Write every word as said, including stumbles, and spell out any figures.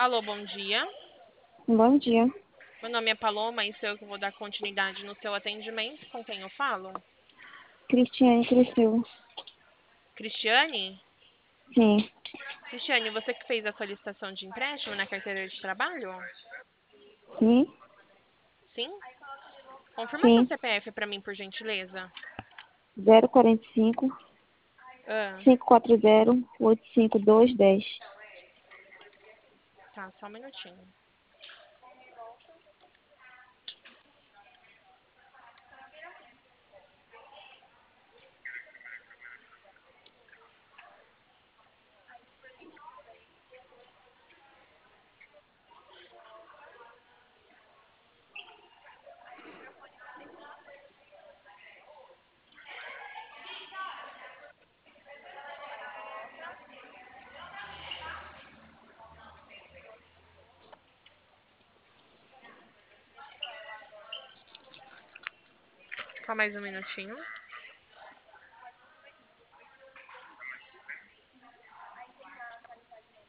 Alô, bom dia. Bom dia, Meu nome é Paloma e sou eu que vou dar continuidade no seu atendimento. Com quem eu falo? Cristiane Cresceu. Cristiane? Sim, Cristiane, você que fez a solicitação de empréstimo na carteira de trabalho? sim, Sim? Confirma seu sim. C P F para mim, por gentileza. zero quarenta e cinco, Ah, cinco quatro zero, oito cinco dois dez. tá, só um minutinho. Só mais um minutinho.